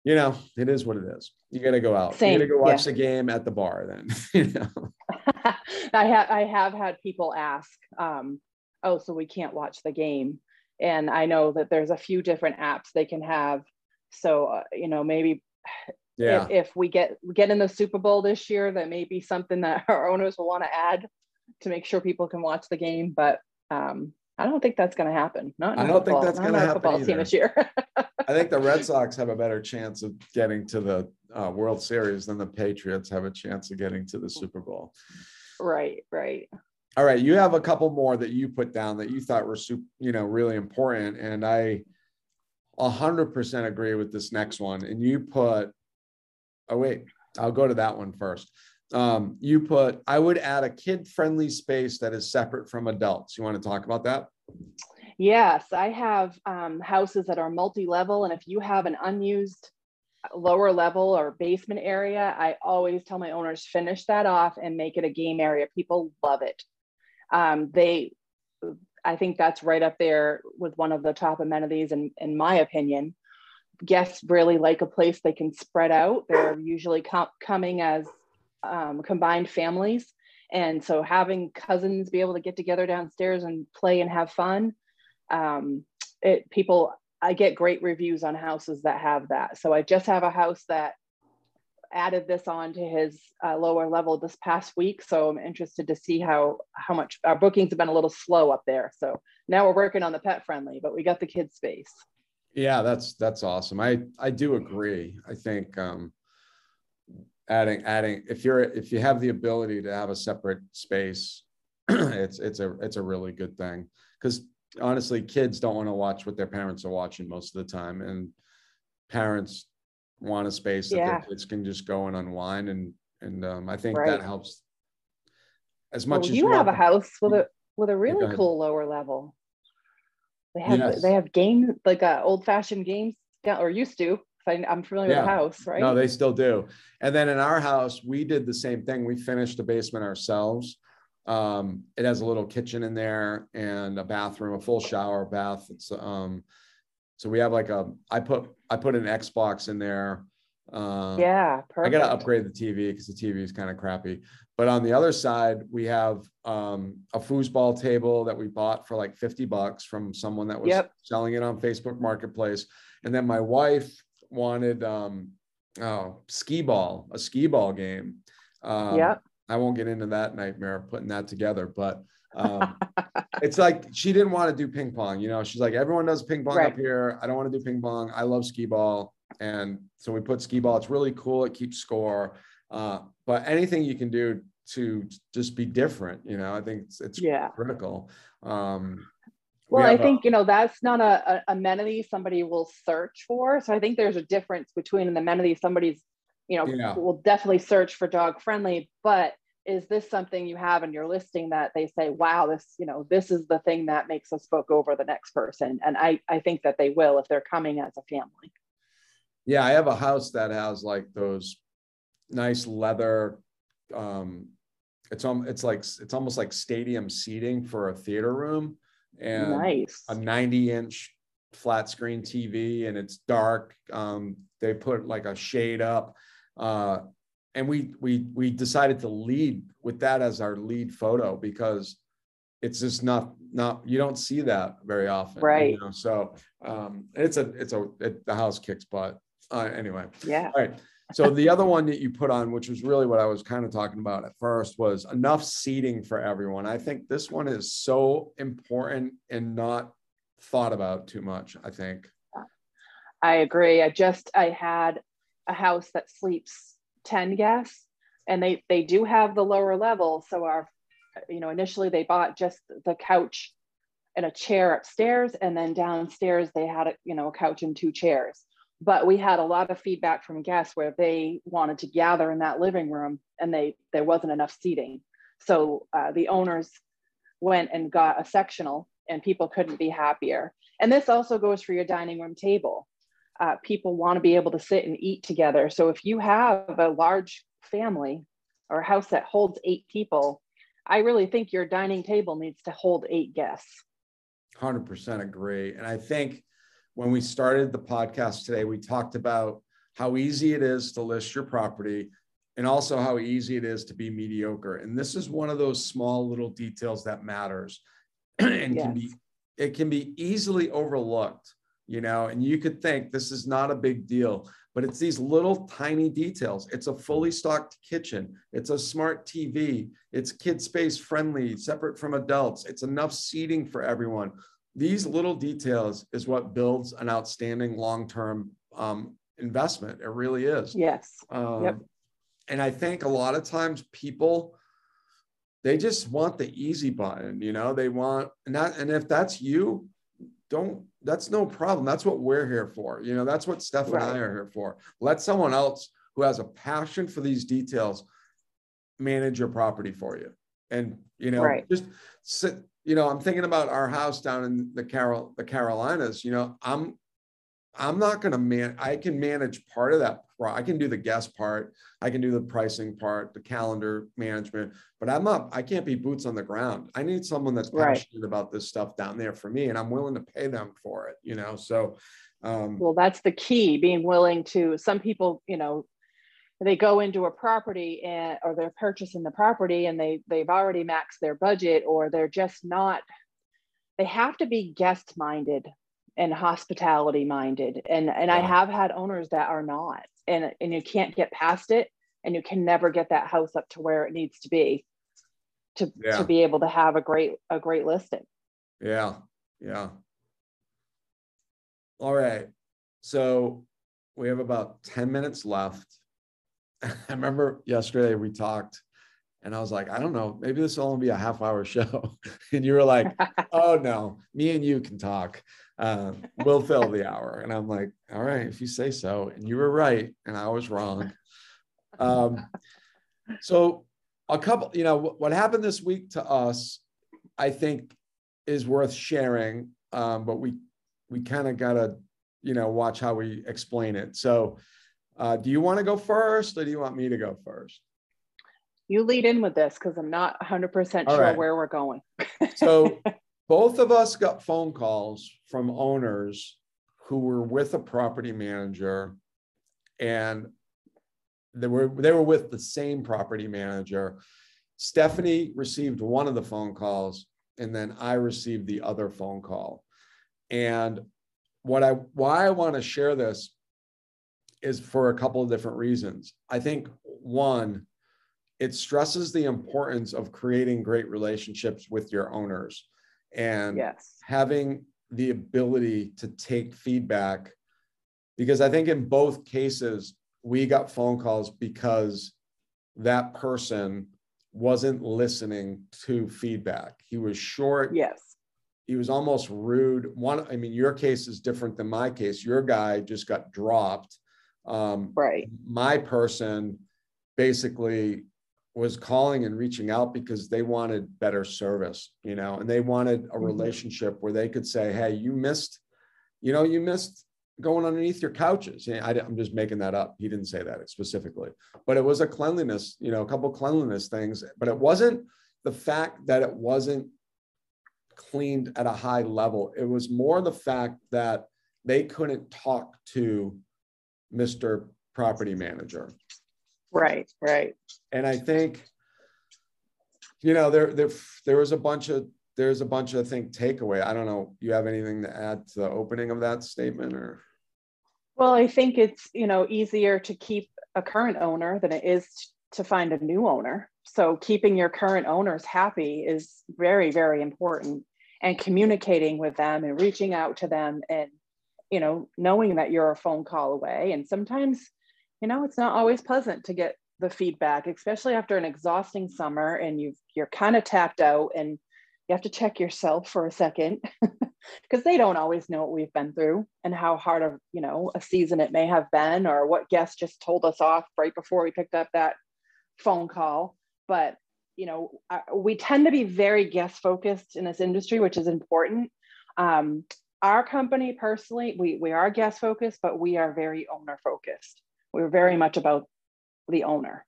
you know, it is what it is. You got to go out. Same, You got to go watch the game at the bar then, you know. I have had people ask, oh, so we can't watch the game. And I know that there's a few different apps they can have. So, you know, maybe if we get in the Super Bowl this year, that may be something that our owners will want to add to make sure people can watch the game. But I don't think that's going to happen. I don't think that's going to happen football team this year. I think the Red Sox have a better chance of getting to the World Series than the Patriots have a chance of getting to the Super Bowl. Right. All right. You have a couple more that you put down that you thought were really important. And I 100% agree with this next one. And you put, oh, wait, I'll go to that one first. You put, I would add a kid-friendly space that is separate from adults. You want to talk about that? Yes, I have houses that are multi-level, and if you have an unused lower level or basement area, I always tell my owners, finish that off and make it a game area. People love it. I think that's right up there with one of the top amenities, in my opinion. Guests really like a place they can spread out. They're usually coming as combined families. And so having cousins be able to get together downstairs and play and have fun, I get great reviews on houses that have that. So I just have a house that added this on to his lower level this past week. So I'm interested to see how much our bookings have been a little slow up there. So now we're working on the pet friendly, but we got the kids space. Yeah, that's awesome. I do agree. I think adding if you have the ability to have a separate space, it's a really good thing, because honestly, kids don't want to watch what their parents are watching most of the time, and parents want a space that their kids can just go and unwind, and I think that helps as much as you have a house with a really cool lower level. They have games, like old fashioned games, or used to. I'm familiar with the house, right? No, they still do. And then in our house, we did the same thing. We finished the basement ourselves. It has a little kitchen in there and a bathroom, a full shower, bath. It's so we have like I put an Xbox in there. Yeah, perfect. I got to upgrade the TV because the TV is kind of crappy. But on the other side, we have a foosball table that we bought for like $50 from someone that was selling it on Facebook Marketplace. And then my wife wanted a skee ball game. I won't get into that nightmare of putting that together, but it's like she didn't want to do ping pong. You know, she's like, everyone does ping pong up here. I don't want to do ping pong. I love skee ball. And so we put skee ball. It's really cool. It keeps score. But anything you can do to just be different, you know, I think it's critical. Well, I think, that's not a amenity somebody will search for. So I think there's a difference between an amenity somebody's, will definitely search for dog friendly, but is this something you have in your listing that they say, wow, this is the thing that makes us book over the next person? And I think that they will if they're coming as a family. Yeah, I have a house that has like those nice leather, it's almost like stadium seating for a theater room, and a 90-inch flat screen TV, and it's dark. They put like a shade up, and we decided to lead with that as our lead photo, because it's just not you don't see that very often, right? So the house kicks butt. Anyway, yeah. All right. So the other one that you put on, which was really what I was kind of talking about at first, was enough seating for everyone. I think this one is so important and not thought about too much, I think. I agree. I had a house that sleeps 10 guests, and they do have the lower level. So initially they bought just the couch and a chair upstairs, and then downstairs they had a couch and 2 chairs. But we had a lot of feedback from guests where they wanted to gather in that living room, and there wasn't enough seating. So the owners went and got a sectional, and people couldn't be happier. And this also goes for your dining room table. People want to be able to sit and eat together. So if you have a large family or a house that holds 8 people, I really think your dining table needs to hold 8 guests. 100% agree. And I think when we started the podcast today, we talked about how easy it is to list your property, and also how easy it is to be mediocre. And this is one of those small little details that matters and it can be easily overlooked, you know, and you could think this is not a big deal, but it's these little tiny details. It's a fully stocked kitchen. It's a smart TV. It's kid space friendly, separate from adults. It's enough seating for everyone. These little details is what builds an outstanding long-term investment. It really is. Yes. And I think a lot of times people, they just want the easy button, you know, they want, and if that's you, that's no problem. That's what we're here for. You know, that's what Steph and I are here for. Let someone else who has a passion for these details manage your property for you. And, you know, just sit, you know, I'm thinking about our house down in the Carolinas, you know, I'm not going to I can manage part of that. I can do the guest part. I can do the pricing part, the calendar management, but I can't be boots on the ground. I need someone that's passionate about this stuff down there for me, and I'm willing to pay them for it, you know? So, well, that's the key, being willing to, some people, you know, they go into a property or they're purchasing the property and they've already maxed their budget, or they're just not, they have to be guest minded and hospitality minded. And I have had owners that are not, and you can't get past it, and you can never get that house up to where it needs to be to be able to have a great listing. Yeah. All right. So we have about 10 minutes left. I remember yesterday we talked and I was like, I don't know, maybe this will only be a half-hour show. And you were like, oh no, me and you can talk. We'll fill the hour. And I'm like, all right, if you say so. And you were right, and I was wrong. So a couple, you know, what happened this week to us, I think is worth sharing. But we kind of got to, you know, watch how we explain it. So do you want to go first, or do you want me to go first? You lead in with this, because I'm not 100% sure where we're going. So both of us got phone calls from owners who were with a property manager, and they were with the same property manager. Stephanie received one of the phone calls, and then I received the other phone call. And why I want to share this is for a couple of different reasons. I think one, it stresses the importance of creating great relationships with your owners and having the ability to take feedback, because I think in both cases, we got phone calls because that person wasn't listening to feedback. He was short. He was almost rude. Your case is different than my case. Your guy just got dropped. My person basically was calling and reaching out because they wanted better service, you know, and they wanted a relationship where they could say, hey, you missed going underneath your couches. I'm just making that up. He didn't say that specifically, but it was a cleanliness, you know, a couple cleanliness things, but it wasn't the fact that it wasn't cleaned at a high level. It was more the fact that they couldn't talk to Mr. Property Manager. Right. And I think, you know, there's a bunch of takeaway. I don't know. You have anything to add to the opening of that statement, or? Well, I think it's, you know, easier to keep a current owner than it is to find a new owner. So keeping your current owners happy is very, very important, and communicating with them and reaching out to them, and, you know, knowing that you're a phone call away. And sometimes, you know, it's not always pleasant to get the feedback, especially after an exhausting summer and you're kind of tapped out, and you have to check yourself for a second because they don't always know what we've been through and how hard of, you know, a season it may have been, or what guest just told us off right before we picked up that phone call. But, you know, we tend to be very guest focused in this industry, which is important. Our company personally, we are guest focused, but we are very owner focused. We're very much about the owner.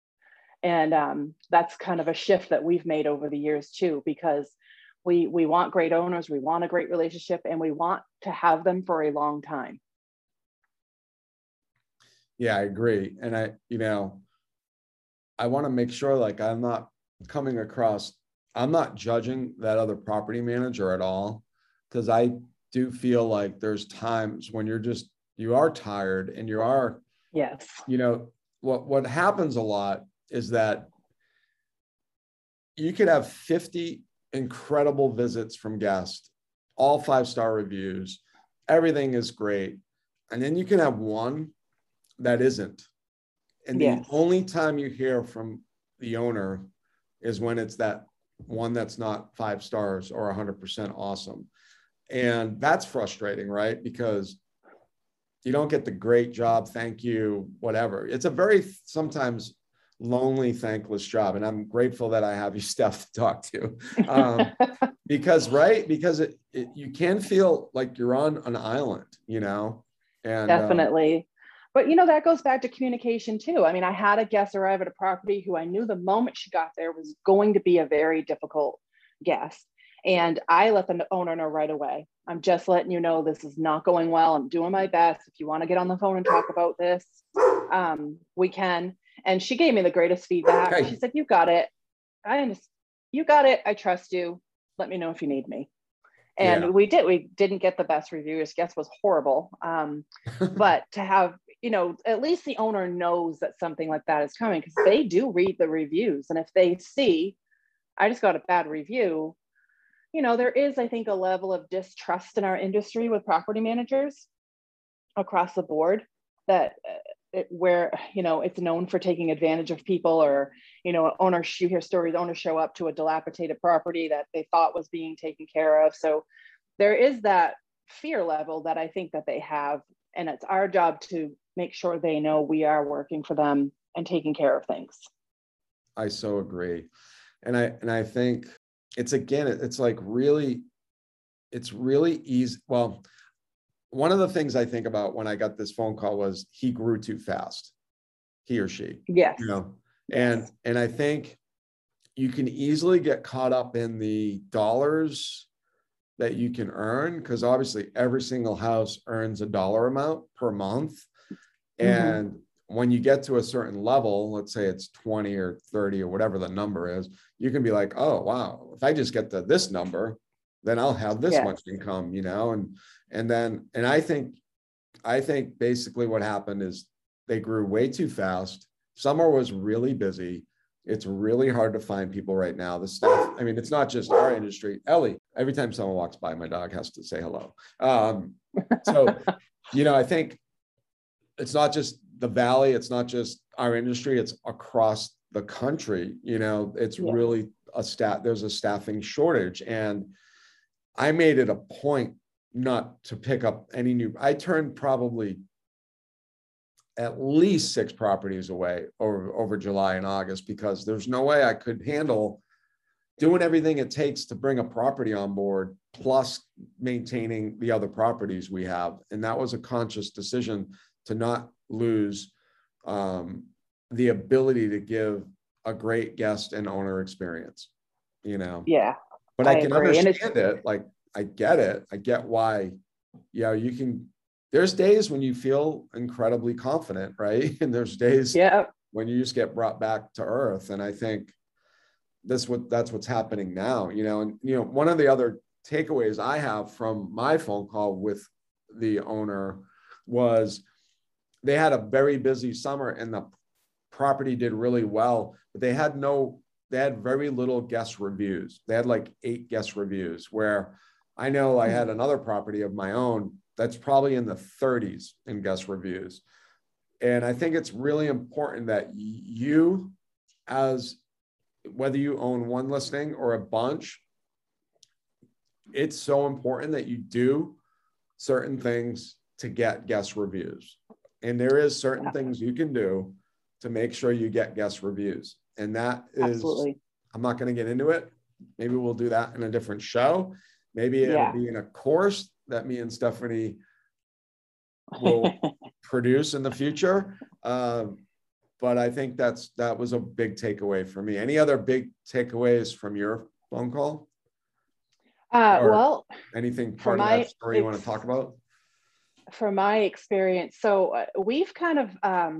And that's kind of a shift that we've made over the years too, because we want great owners, we want a great relationship, and we want to have them for a long time. Yeah, I agree. And I want to make sure like I'm not coming across, I'm not judging that other property manager at all, because I do feel like there's times when you are tired and you are, Yes. What happens a lot is that you could have 50 incredible visits from guests, all 5-star reviews, everything is great. And then you can have one that isn't. And the only time you hear from the owner is when it's that one that's not 5 stars or 100% awesome. And that's frustrating, right? Because you don't get the great job, thank you, whatever. It's a very sometimes lonely, thankless job. And I'm grateful that I have you, Steph, to talk to. Because you can feel like you're on an island, and definitely. But that goes back to communication too. I mean, I had a guest arrive at a property who I knew the moment she got there was going to be a very difficult guest. And I let the owner know right away. I'm just letting you know this is not going well. I'm doing my best. If you want to get on the phone and talk about this, we can. And she gave me the greatest feedback. Okay. She said, you got it. You got it. I trust you. Let me know if you need me. And we didn't get the best reviews. Guest was horrible. But to have, at least the owner knows that something like that is coming, because they do read the reviews. And if they see, I just got a bad review, there is, I think, a level of distrust in our industry with property managers across the board that where, it's known for taking advantage of people, or, owners, you hear stories, owners show up to a dilapidated property that they thought was being taken care of. So there is that fear level that I think that they have, and it's our job to make sure they know we are working for them and taking care of things. I so agree. And I think it's really easy. Well, one of the things I think about when I got this phone call was he grew too fast, he or she. Yes. And I think you can easily get caught up in the dollars that you can earn, because obviously every single house earns a dollar amount per month. And when you get to a certain level, let's say it's 20 or 30 or whatever the number is, you can be like, oh, wow, if I just get to this number, then I'll have this much income, and I think basically what happened is they grew way too fast. Summer was really busy. It's really hard to find people right now. The staff, I mean, it's not just our industry. Ellie, every time someone walks by, my dog has to say hello. So, I think it's not just the Valley. It's not just our industry. It's across the country. It's really there's a staffing shortage. And I made it a point not to pick up any I turned probably at least 6 properties away over July and August, because there's no way I could handle doing everything it takes to bring a property on board, plus maintaining the other properties we have. And that was a conscious decision to not lose the ability to give a great guest and owner experience, Yeah. But I can understand it. Like, I get it. I get why, you can, there's days when you feel incredibly confident, right? And there's days when you just get brought back to earth. And I think that's what's happening now, and, one of the other takeaways I have from my phone call with the owner was they had a very busy summer and the property did really well, but they had very little guest reviews. They had like 8 guest reviews, where I know I had another property of my own that's probably in the 30s in guest reviews. And I think it's really important that you, as whether you own one listing or a bunch, it's so important that you do certain things to get guest reviews. And there is certain things you can do to make sure you get guest reviews. And that is, I'm not going to get into it. Maybe we'll do that in a different show. Maybe it'll be in a course that me and Stephanie will produce in the future. But I think that was a big takeaway for me. Any other big takeaways from your phone call? Well, anything part of that story you want to talk about? from my experience, so we've kind of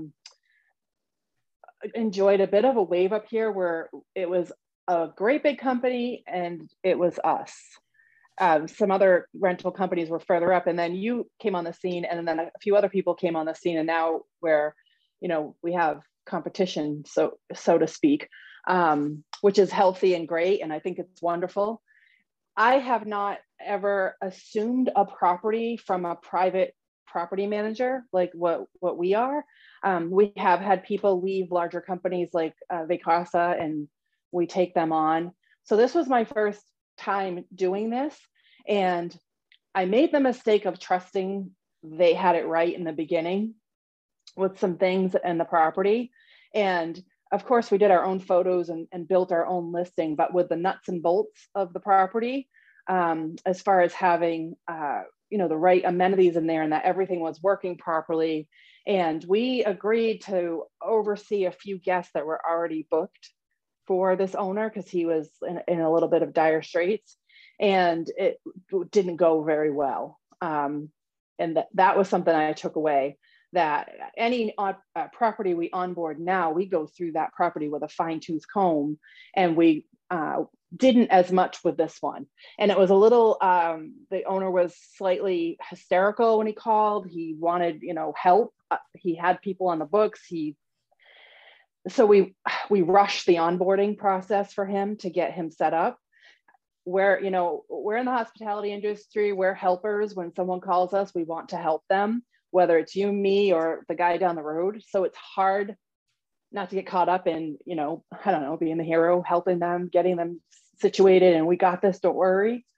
enjoyed a bit of a wave up here where it was a great big company and it was us. Some other rental companies were further up, and then you came on the scene, and then a few other people came on the scene, and now where, you know, we have competition, so to speak, which is healthy and great, and I think it's wonderful. I have not ever assumed a property from a private property manager like what we are. We have had people leave larger companies like Vacasa, and we take them on. So this was my first time doing this, and I made the mistake of trusting they had it right in the beginning with some things in the property. And of course we did our own photos and built our own listing, but with the nuts and bolts of the property, as far as having you know, the right amenities in there and that everything was working properly. And we agreed to oversee a few guests that were already booked for this owner because he was in a little bit of dire straits, and it didn't go very well. And that was something I took away, that any property we onboard now, we go through that property with a fine-tooth comb, and we didn't as much with this one. And it was a little, the owner was slightly hysterical when he called. He wanted, you know, help. He had people on the books. So we rushed the onboarding process for him to get him set up. Where, you know, we're in the hospitality industry, we're helpers. When someone calls us, we want to help them, whether it's you, me, or the guy down the road. So it's hard not to get caught up in, you know, I don't know, being the hero, helping them, getting them situated, and we got this, don't worry.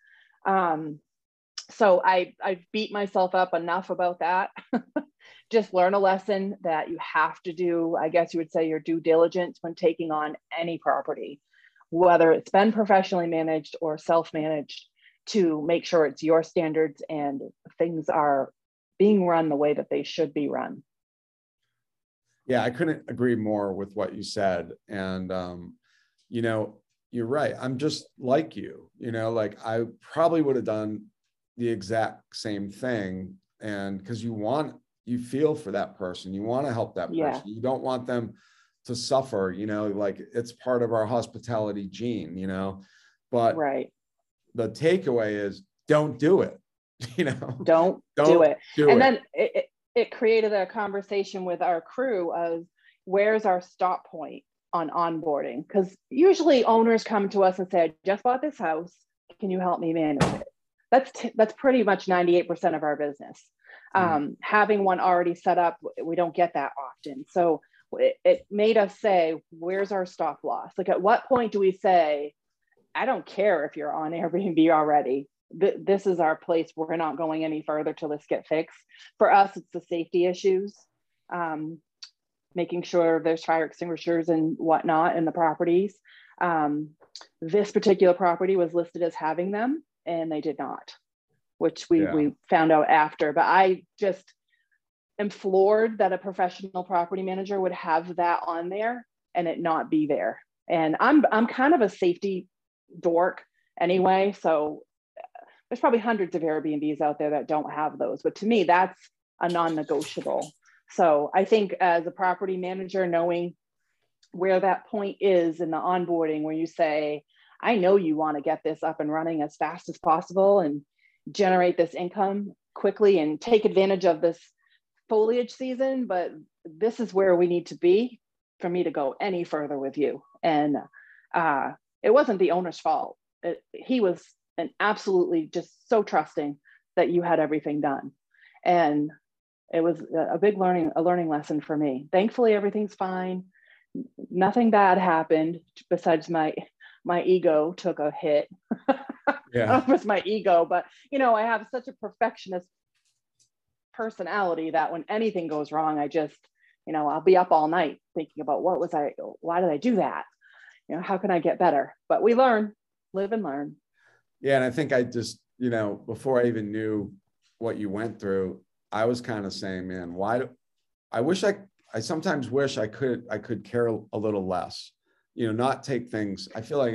So I beat myself up enough about that. Just learn a lesson that you have to do, I guess you would say, your due diligence when taking on any property, whether it's been professionally managed or self-managed, to make sure it's your standards and things are being run the way that they should be run. Yeah, I couldn't agree more with what you said. And, you know, you're right. I'm just like you, you know, like I probably would have done the exact same thing. And because you feel for that person, you want to help that person. Yeah. You don't want them to suffer, you know, like it's part of our hospitality gene, you know, but right. The takeaway is don't do it, you know, don't do it. And then it created a conversation with our crew of where's our stop point on onboarding? Because usually owners come to us and say, I just bought this house. Can you help me manage it? That's pretty much 98% of our business. Having one already set up, we don't get that often. So it made us say, where's our stop loss? Like, at what point do we say, I don't care if you're on Airbnb already. This is our place. We're not going any further till this get fixed. For us, it's the safety issues, making sure there's fire extinguishers and whatnot in the properties. This particular property was listed as having them, and they did not, which we found out after. But I just am floored that a professional property manager would have that on there and it not be there. And I'm kind of a safety dork anyway, so there's probably hundreds of Airbnbs out there that don't have those, but to me that's a non-negotiable. So I think as a property manager, knowing where that point is in the onboarding, where you say, I know you want to get this up and running as fast as possible and generate this income quickly and take advantage of this foliage season, but this is where we need to be for me to go any further with you. And it wasn't the owner's fault. He was absolutely just so trusting that you had everything done. And it was a big learning lesson for me. Thankfully, everything's fine. Nothing bad happened besides my ego took a hit. Yeah. It was my ego, but you know, I have such a perfectionist personality that when anything goes wrong, I just, you know, I'll be up all night thinking about why did I do that? You know, how can I get better? But we learn, live and learn. Yeah. And I think I just, you know, before I even knew what you went through, I was kind of saying, man, I sometimes wish I could care a little less, you know, not take things. I feel like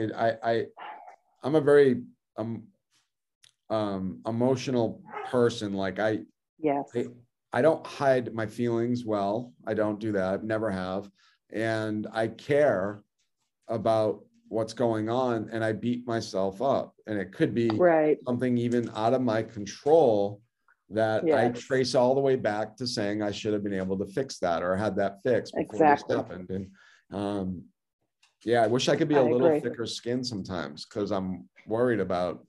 I'm a very emotional person. Like Yes. I don't hide my feelings well. I don't do that. I've never have. And I care about what's going on, and I beat myself up. And it could be something even out of my control that I trace all the way back to saying I should have been able to fix that or had that fixed before this happened. And I wish I could be a little thicker skinned sometimes, because I'm worried about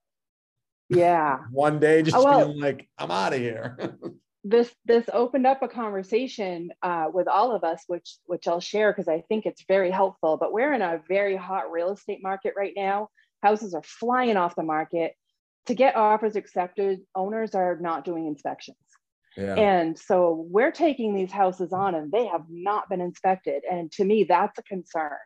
one day just being like, I'm out of here. This opened up a conversation with all of us, which I'll share because I think it's very helpful. But we're in a very hot real estate market right now. Houses are flying off the market. To get offers accepted, owners are not doing inspections. Yeah. And so we're taking these houses on and they have not been inspected. And to me, that's a concern.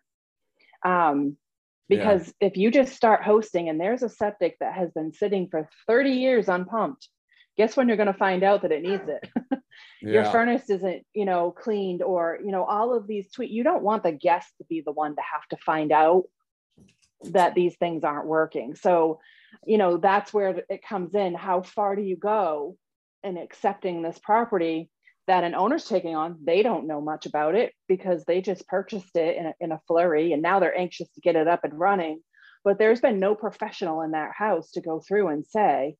Because if you just start hosting and there's a septic that has been sitting for 30 years unpumped, guess when you're going to find out that it needs it? Your furnace isn't, cleaned, or, all of these tweaks. You don't want the guest to be the one to have to find out that these things aren't working. So, that's where it comes in. How far do you go in accepting this property that an owner's taking on? They don't know much about it because they just purchased it in a flurry, and now they're anxious to get it up and running. But there's been no professional in that house to go through and say,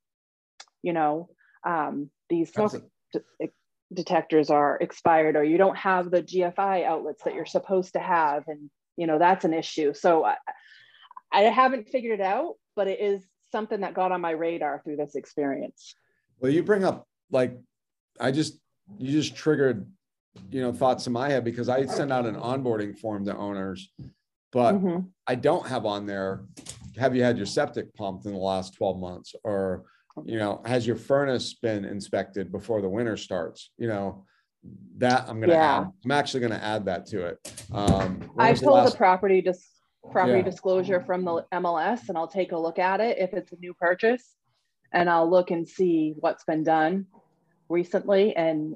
these smoke detectors are expired, or you don't have the GFI outlets that you're supposed to have. And, that's an issue. So I haven't figured it out, but it is something that got on my radar through this experience. Well, you bring up, you just triggered, thoughts in my head, because I send out an onboarding form to owners, but I don't have on there, have you had your septic pumped in the last 12 months? Or, has your furnace been inspected before the winter starts? That I'm going to add. I'm actually going to add that to it. I pulled the property disclosure from the MLS, and I'll take a look at it if it's a new purchase, and I'll look and see what's been done recently. And,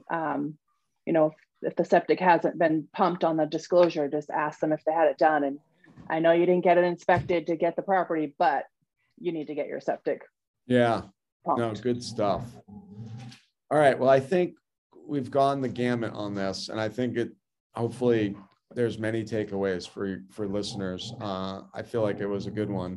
if the septic hasn't been pumped on the disclosure, just ask them if they had it done. And I know you didn't get it inspected to get the property, but you need to get your septic. Yeah. Pumped. No, good stuff. All right. Well, I think we've gone the gamut on this, and I think hopefully there's many takeaways for listeners. I feel like it was a good one.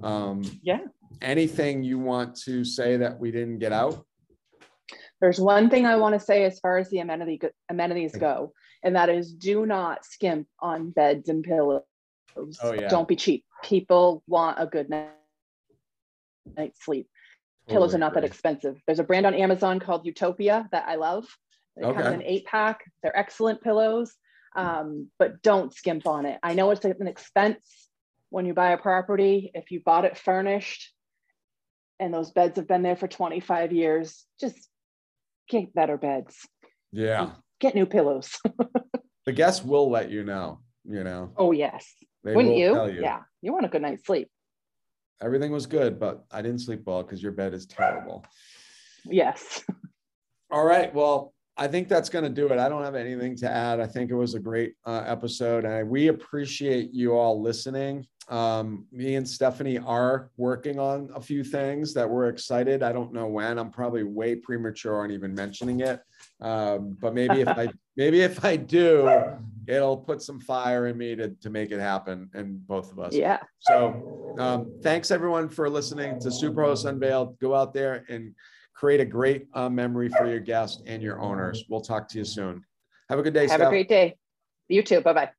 Anything you want to say that we didn't get out? There's one thing I want to say as far as the amenities go, and that is do not skimp on beds and pillows. Oh, yeah. Don't be cheap. People want a good night's sleep. Pillows are not that expensive. There's a brand on Amazon called Utopia that I love. They come in an 8-pack. They're excellent pillows, but don't skimp on it. I know it's an expense when you buy a property. If you bought it furnished and those beds have been there for 25 years, just get better beds. Yeah. Get new pillows. The guests will let you know, Oh, yes. Wouldn't you? Yeah. You want a good night's sleep. Everything was good, but I didn't sleep well because your bed is terrible. Yes. All right. Well, I think that's going to do it. I don't have anything to add. I think it was a great episode, and we appreciate you all listening. Me and Stephanie are working on a few things that we're excited. I don't know when. I'm probably way premature on even mentioning it. But maybe if I do, it'll put some fire in me to make it happen, and both of us. Yeah. So thanks everyone for listening to Superhost Unveiled. Go out there and create a great memory for your guests and your owners. We'll talk to you soon. Have a good day, Steph. Have a great day. You too. Bye-bye.